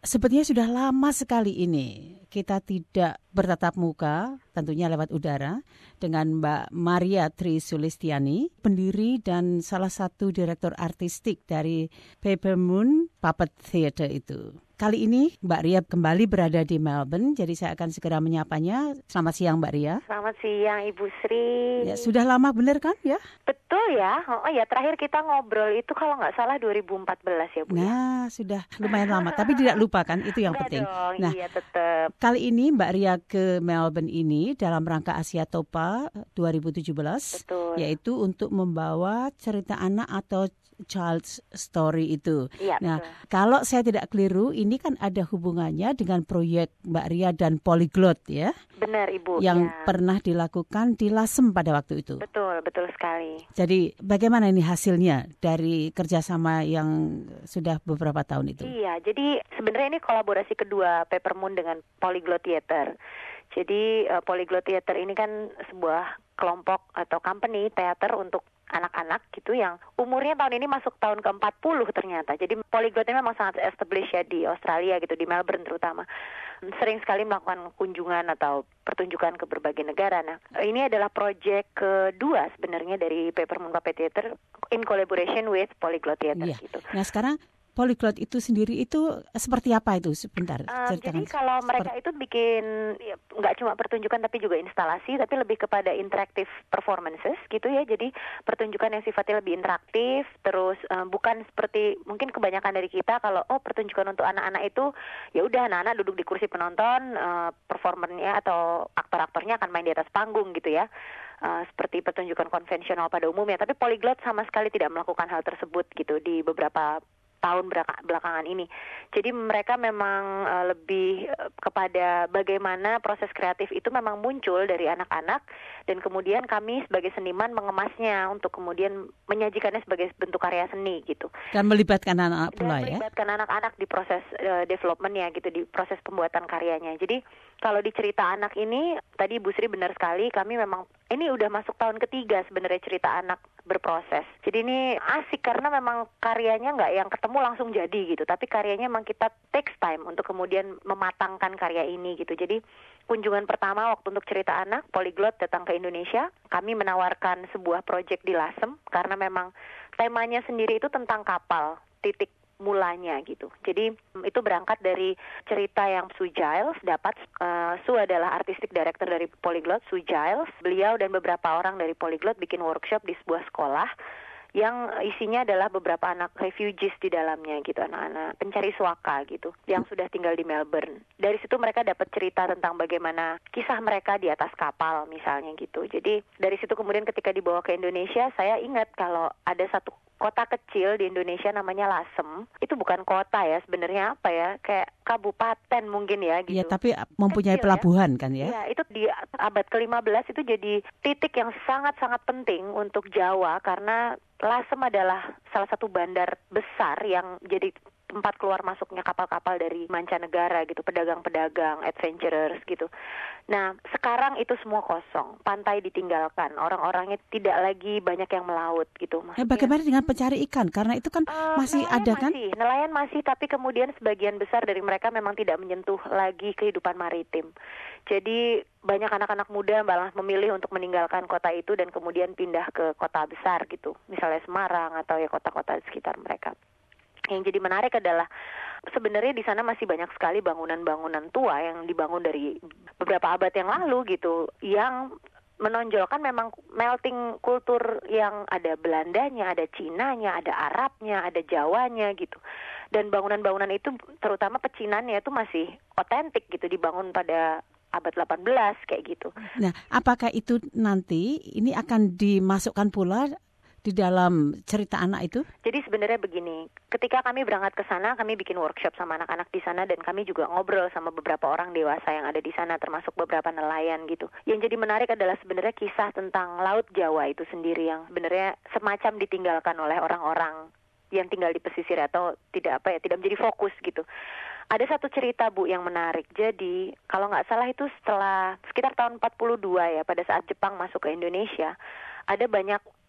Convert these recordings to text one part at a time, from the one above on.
Sepertinya sudah lama sekali ini kita tidak bertatap muka, tentunya lewat udara, dengan Mbak Maria Tri Sulistiani, pendiri dan salah satu direktur artistik dari Paper Moon Puppet Theatre itu. Kali ini Mbak Ria kembali berada di Melbourne, jadi saya akan segera menyapanya. Selamat siang Mbak Ria. Selamat siang Ibu Sri. Ya, sudah lama benar kan ya? Betul ya. Oh ya, terakhir kita ngobrol itu kalau nggak salah 2014 ya Bu. Nah, sudah lumayan lama, tapi tidak lupa kan, itu yang Enggak penting. dong, Nah, iya tetap. Kali ini Mbak Ria ke Melbourne ini dalam rangka Asia Topa 2017, Betul. yaitu untuk membawa cerita anak atau child's story itu. Iya, Nah, betul. kalau saya tidak keliru, ini kan ada hubungannya dengan proyek Mbak Ria dan Polyglot ya, Benar Ibu. yang ya. pernah dilakukan di Lasem pada waktu itu. Betul sekali. Jadi bagaimana ini hasilnya dari kerjasama yang sudah beberapa tahun itu? Iya, jadi sebenarnya ini kolaborasi kedua Paper Moon dengan Polyglot Theatre. Jadi Polyglot Theatre ini kan sebuah kelompok atau company teater untuk anak-anak gitu yang umurnya tahun ini masuk tahun ke-40 ternyata. Jadi Polyglot ini memang sangat established ya di Australia gitu, di Melbourne terutama. Sering sekali melakukan kunjungan atau pertunjukan ke berbagai negara. Nah, ini adalah proyek kedua sebenarnya dari Paper Moon Puppet Theatre in collaboration with Polyglot Theatre gitu. Nah, sekarang Polyglot itu sendiri itu seperti apa itu? Sebentar. Jadi kalau mereka itu bikin nggak cuma pertunjukan tapi juga instalasi, tapi lebih kepada interactive performances gitu ya. Jadi pertunjukan yang sifatnya lebih interaktif, terus bukan seperti mungkin kebanyakan dari kita kalau pertunjukan untuk anak-anak itu ya udah anak-anak duduk di kursi penonton, performernya atau aktor-aktornya akan main di atas panggung gitu ya. Seperti pertunjukan konvensional pada umumnya. Tapi Polyglot sama sekali tidak melakukan hal tersebut gitu di beberapa tahun belakangan ini. Jadi mereka memang lebih kepada bagaimana proses kreatif itu memang muncul dari anak-anak dan kemudian kami sebagai seniman mengemasnya untuk kemudian menyajikannya sebagai bentuk karya seni gitu. Dan melibatkan anak-anak pula ya? Dan melibatkan anak-anak di proses development-nya gitu, di proses pembuatan karyanya. Jadi kalau di cerita anak ini, tadi Bu Sri benar sekali, kami memang ini udah masuk tahun ketiga sebenarnya cerita anak berproses. Jadi ini asik karena memang karyanya nggak yang ketemu langsung jadi gitu, tapi karyanya memang kita takes time untuk kemudian mematangkan karya ini gitu. Jadi kunjungan pertama waktu untuk cerita anak, Polyglot datang ke Indonesia, kami menawarkan sebuah proyek di Lasem karena memang temanya sendiri itu tentang kapal, titik mulanya gitu. Jadi itu berangkat dari cerita yang Sue Giles dapat. Sue adalah artistic director dari Polyglot, Sue Giles. Beliau dan beberapa orang dari Polyglot bikin workshop di sebuah sekolah yang isinya adalah beberapa anak refugees di dalamnya gitu, anak-anak pencari suaka gitu yang sudah tinggal di Melbourne. Dari situ mereka dapat cerita tentang bagaimana kisah mereka di atas kapal misalnya gitu. Jadi dari situ kemudian ketika dibawa ke Indonesia, saya ingat kalau ada satu kota kecil di Indonesia namanya Lasem. Itu bukan kota ya, sebenarnya apa ya? Kayak kabupaten mungkin ya gitu. Iya, tapi mempunyai kecil, pelabuhan kan ya? Iya, itu di abad ke-15 itu jadi titik yang sangat-sangat penting untuk Jawa karena Lasem adalah salah satu bandar besar yang jadi tempat keluar masuknya kapal-kapal dari mancanegara gitu, pedagang-pedagang, adventurers gitu. Nah, sekarang itu semua kosong, pantai ditinggalkan, orang-orangnya tidak lagi banyak yang melaut gitu. Bagaimana dengan pencari ikan? Karena itu kan masih ada kan? Nelayan masih, tapi kemudian sebagian besar dari mereka memang tidak menyentuh lagi kehidupan maritim. Jadi banyak anak-anak muda malah memilih untuk meninggalkan kota itu dan kemudian pindah ke kota besar gitu, misalnya Semarang atau ya kota-kota di sekitar mereka. Yang jadi menarik adalah sebenarnya di sana masih banyak sekali bangunan-bangunan tua yang dibangun dari beberapa abad yang lalu gitu, yang menonjolkan memang melting kultur yang ada Belandanya, ada Cinanya, ada Arabnya, ada Jawanya gitu. Dan bangunan-bangunan itu terutama pecinannya itu masih otentik gitu, dibangun pada abad 18 kayak gitu. Nah, apakah itu nanti ini akan dimasukkan pula di dalam cerita anak itu? Jadi sebenarnya begini, ketika kami berangkat ke sana, kami bikin workshop sama anak-anak di sana dan kami juga ngobrol sama beberapa orang dewasa yang ada di sana, termasuk beberapa nelayan gitu. Yang jadi menarik adalah sebenarnya kisah tentang Laut Jawa itu sendiri yang sebenarnya semacam ditinggalkan oleh orang-orang yang tinggal di pesisir atau tidak menjadi fokus gitu. Ada satu cerita Bu yang menarik. Jadi kalau nggak salah itu setelah sekitar tahun 42 ya, pada saat Jepang masuk ke Indonesia, ada banyak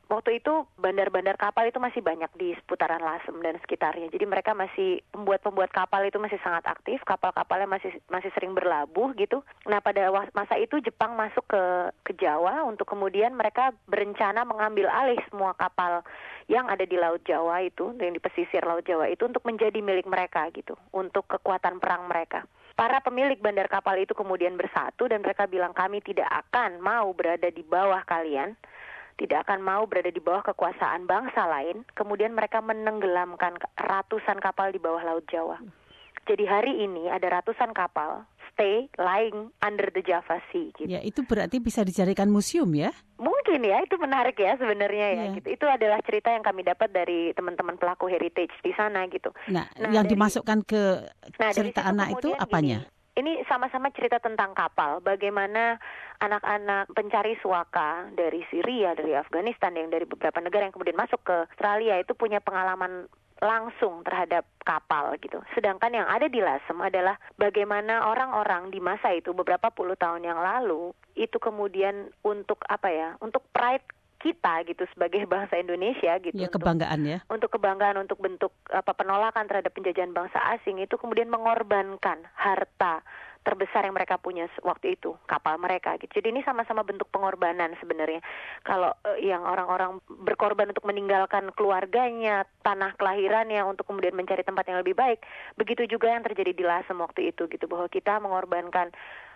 waktu itu bandar-bandar kapal itu masih banyak di seputaran Lasem dan sekitarnya. Jadi mereka masih pembuat kapal itu masih sangat aktif, kapal-kapalnya masih sering berlabuh gitu. Nah, pada masa itu Jepang masuk ke Jawa untuk kemudian mereka berencana mengambil alih semua kapal yang ada di Laut Jawa itu, yang di pesisir Laut Jawa itu untuk menjadi milik mereka gitu, untuk kekuatan perang mereka. Para pemilik bandar kapal itu kemudian bersatu dan mereka bilang, kami tidak akan mau berada di bawah kalian, tidak akan mau berada di bawah kekuasaan bangsa lain. Kemudian mereka menenggelamkan ratusan kapal di bawah Laut Jawa. Jadi hari ini ada ratusan kapal stay lying under the Java Sea. Gitu. Ya, itu berarti bisa dijadikan museum ya? Mungkin ya, itu menarik ya sebenarnya ya. Gitu. Itu adalah cerita yang kami dapat dari teman-teman pelaku heritage di sana gitu. Nah yang dimasukkan ke cerita anak itu apanya? Ini sama-sama cerita tentang kapal, bagaimana anak-anak pencari suaka dari Syria, dari Afghanistan, yang dari beberapa negara yang kemudian masuk ke Australia itu punya pengalaman langsung terhadap kapal gitu. Sedangkan yang ada di Lasem adalah bagaimana orang-orang di masa itu beberapa puluh tahun yang lalu itu kemudian untuk untuk pride kita gitu sebagai bangsa Indonesia gitu. Ya, kebanggaan ya. Untuk kebanggaan, untuk bentuk penolakan terhadap penjajahan bangsa asing itu kemudian mengorbankan harta terbesar yang mereka punya waktu itu, kapal mereka gitu. Jadi ini sama-sama bentuk pengorbanan sebenarnya. Kalau yang orang-orang berkorban untuk meninggalkan keluarganya, tanah kelahirannya untuk kemudian mencari tempat yang lebih baik, begitu juga yang terjadi di Lasem waktu itu gitu, bahwa kita mengorbankan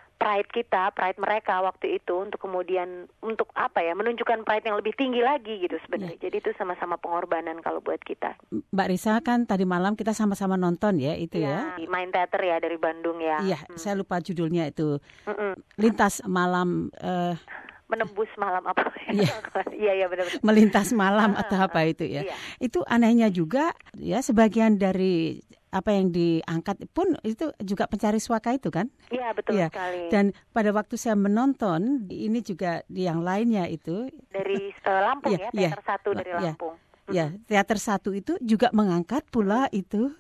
pride mereka waktu itu untuk kemudian menunjukkan pride yang lebih tinggi lagi gitu sebenarnya. Jadi itu sama-sama pengorbanan kalau buat kita. Mbak Risa, kan tadi malam kita sama-sama nonton ya itu ya. Main teater ya dari Bandung ya. Iya, saya lupa judulnya itu. Lintas Malam Menembus malam apa? Iya benar. Melintas malam atau apa itu ya. Iya. Itu anehnya juga ya, sebagian dari apa yang diangkat pun itu juga pencari suaka itu kan? Iya, betul sekali. Dan pada waktu saya menonton, ini juga di yang lainnya itu dari Lampung teater satu dari Lampung. Ya, teater satu itu juga mengangkat pula itu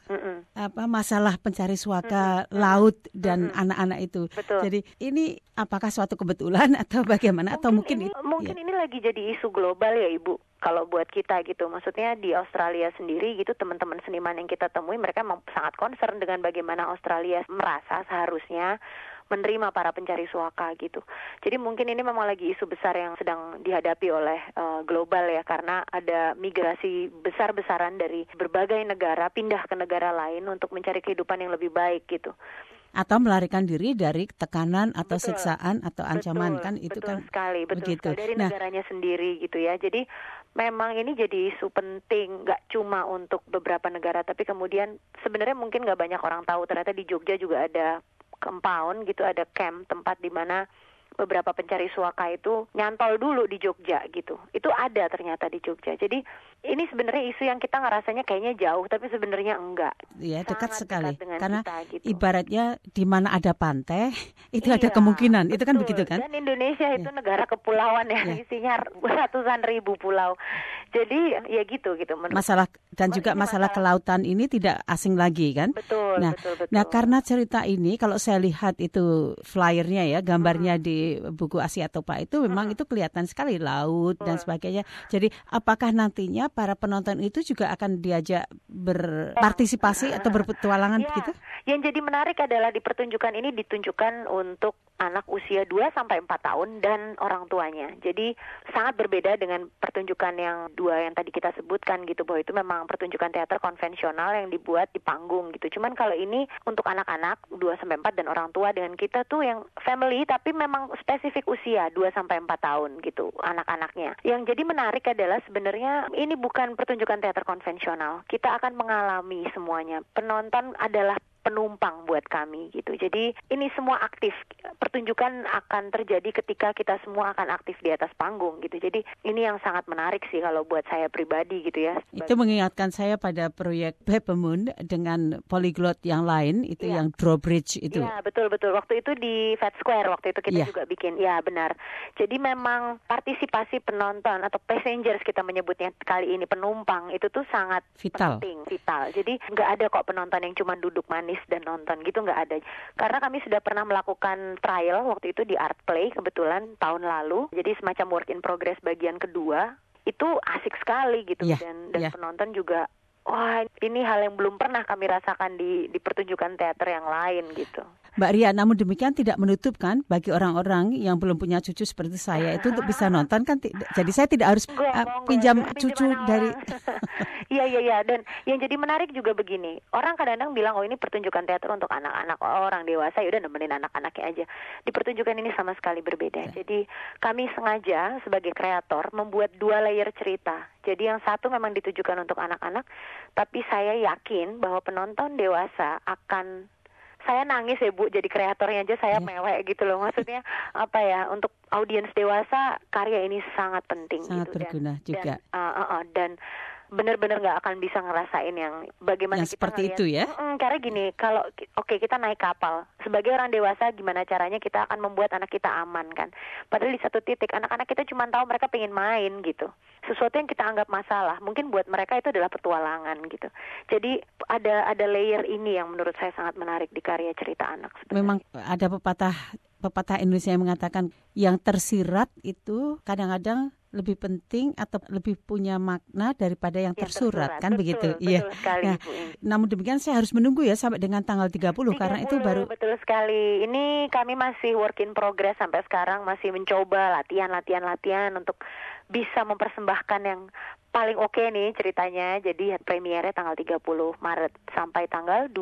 masalah pencari suaka laut dan anak-anak itu. Betul. Jadi ini apakah suatu kebetulan atau bagaimana atau mungkin ini lagi jadi isu global ya Ibu. Kalau buat kita gitu, maksudnya di Australia sendiri gitu, teman-teman seniman yang kita temui mereka memang sangat concern dengan bagaimana Australia merasa seharusnya menerima para pencari suaka gitu. Jadi mungkin ini memang lagi isu besar yang sedang dihadapi oleh global ya, karena ada migrasi besar-besaran dari berbagai negara pindah ke negara lain untuk mencari kehidupan yang lebih baik gitu. Atau melarikan diri dari tekanan atau siksaan atau ancaman kan itu kan sekali, begitu. Dari negaranya sendiri gitu ya. Jadi memang ini jadi isu penting, nggak cuma untuk beberapa negara, tapi kemudian sebenarnya mungkin nggak banyak orang tahu ternyata di Jogja juga ada compound gitu, ada camp tempat di mana beberapa pencari suaka itu nyantol dulu di Jogja gitu. Itu ada ternyata di Jogja. Jadi ini sebenarnya isu yang kita ngerasanya kayaknya jauh, tapi sebenarnya enggak. Iya, dekat sekali. Karena kita, gitu. Ibaratnya di mana ada pantai, itu ada kemungkinan. Betul. Itu kan begitu kan? Dan Indonesia itu negara kepulauan ya, isinya ratusan ribu pulau. Jadi ya gitu. Masalah dan juga masalah kelautan ini tidak asing lagi kan? Betul. Nah, karena cerita ini kalau saya lihat itu flyernya ya, gambarnya di buku Asia Topa itu memang itu kelihatan sekali laut dan sebagainya. Jadi apakah nantinya para penonton itu juga akan diajak berpartisipasi atau berpetualangan begitu? Yang jadi menarik adalah di pertunjukan ini ditunjukkan untuk anak usia 2-4 tahun dan orang tuanya. Jadi sangat berbeda dengan pertunjukan yang dua yang tadi kita sebutkan gitu, bahwa itu memang pertunjukan teater konvensional yang dibuat di panggung gitu. Cuman kalau ini untuk anak-anak 2-4 dan orang tua, dengan kita tuh yang family tapi memang spesifik usia 2-4 tahun gitu anak-anaknya. Yang jadi menarik adalah sebenarnya ini bukan pertunjukan teater konvensional. Kita akan mengalami semuanya. Penonton adalah penumpang buat kami gitu. Jadi ini semua aktif. Pertunjukan akan terjadi ketika kita semua akan aktif di atas panggung gitu. Jadi ini yang sangat menarik sih kalau buat saya pribadi gitu ya. Itu mengingatkan saya pada proyek Peppermoon dengan polyglot yang lain itu yang drawbridge itu. Iya, betul. Waktu itu di Fat Square waktu itu kita juga bikin. Ya, benar. Jadi memang partisipasi penonton atau passengers kita menyebutnya kali ini, penumpang, itu tuh sangat penting, vital. Jadi nggak ada kok penonton yang cuma duduk manis dan nonton gitu, nggak ada. Karena kami sudah pernah melakukan trial waktu itu di Art Play kebetulan tahun lalu. Jadi semacam work in progress bagian kedua. itu asik sekali gitu. Dan penonton juga, wah ini hal yang belum pernah kami rasakan di pertunjukan teater yang lain gitu. Mbak Ria, namun demikian tidak menutup kan bagi orang-orang yang belum punya cucu seperti saya itu untuk bisa nonton kan. Jadi saya tidak harus pinjam cucu dari. Iya. Dan yang jadi menarik juga begini. Orang kadang-kadang bilang, oh ini pertunjukan teater untuk anak-anak, orang dewasa ya udah nemenin anak-anaknya aja. Di pertunjukan ini sama sekali berbeda. Jadi kami sengaja sebagai kreator membuat 2 layer cerita. Jadi yang satu memang ditujukan untuk anak-anak, tapi saya yakin bahwa penonton dewasa akan. Saya nangis ya Bu, jadi kreatornya aja saya mewek gitu loh. Maksudnya apa ya, untuk audiens dewasa karya ini sangat penting. Sangat gitu. berguna juga. Dan benar-benar nggak akan bisa ngerasain yang bagaimana yang kita seperti ngeliat, itu ya. Karena gini, kalau kita naik kapal sebagai orang dewasa, gimana caranya kita akan membuat anak kita aman kan? Padahal di satu titik anak-anak kita cuma tahu mereka pengen main gitu. Sesuatu yang kita anggap masalah, mungkin buat mereka itu adalah petualangan gitu. Jadi ada layer ini yang menurut saya sangat menarik di karya cerita anak. Sebenarnya. Memang ada pepatah Indonesia yang mengatakan yang tersirat itu kadang-kadang lebih penting atau lebih punya makna daripada yang tersurat kan. Betul, begitu. Betul sekali, nah, Bu. Namun demikian saya harus menunggu ya sampai dengan tanggal 30 karena itu baru. Betul sekali. Ini kami masih work in progress sampai sekarang, masih mencoba latihan untuk bisa mempersembahkan yang paling oke nih ceritanya. Jadi premiernya tanggal 30 Maret sampai tanggal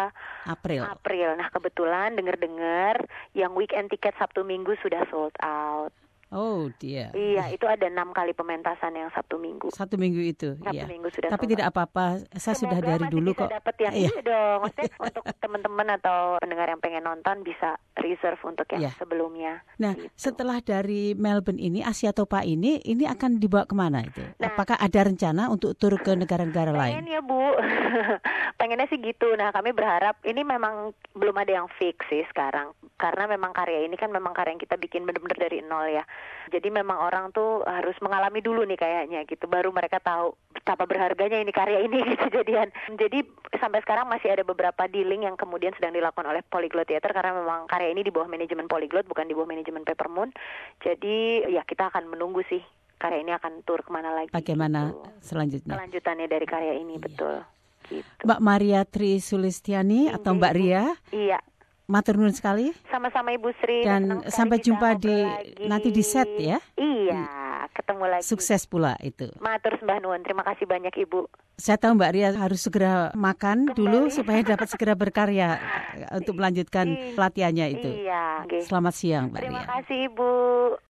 2 April. Nah, kebetulan dengar yang weekend tiket Sabtu Minggu sudah sold out. Oh dia. Iya, itu ada 6 kali pementasan yang Sabtu Minggu. Sabtu Minggu itu. Sabtu Minggu sudah. Tapi tidak apa-apa, saya sudah dari dulu kok. Dapat yang iya dong. Maksudnya untuk teman-teman atau pendengar yang pengen nonton bisa reserve untuk yang sebelumnya. Nah, gitu. Setelah dari Melbourne ini, Asia Topa ini akan dibawa kemana itu? Nah, apakah ada rencana untuk tur ke negara-negara lain? Pengen ya Bu, pengennya sih gitu. Nah, kami berharap ini memang belum ada yang fix sih sekarang. Karena memang karya ini kan memang karya yang kita bikin benar-benar dari nol ya. Jadi memang orang tuh harus mengalami dulu nih kayaknya gitu, baru mereka tahu betapa berharganya ini karya ini gitu jadian. Jadi sampai sekarang masih ada beberapa dealing yang kemudian sedang dilakukan oleh Polyglot Theater karena memang karya ini di bawah manajemen Polyglot, bukan di bawah manajemen Peppermoon. Jadi ya kita akan menunggu sih karya ini akan tur kemana lagi. Bagaimana gitu. Kelanjutannya dari karya ini, betul. Gitu. Mbak Maria Tri Sulistiani atau Mbak Ria? Iya. Matur nuwun sekali. Sama-sama Ibu Sri. Dan sampai jumpa nanti di set ya. Iya, ketemu lagi. Sukses pula itu. Matur sembah nuwun. Terima kasih banyak Ibu. Saya tahu Mbak Ria harus segera makan dulu supaya dapat segera berkarya untuk melanjutkan pelatihannya itu. Iya. Selamat siang Mbak Ria. Terima kasih Ibu.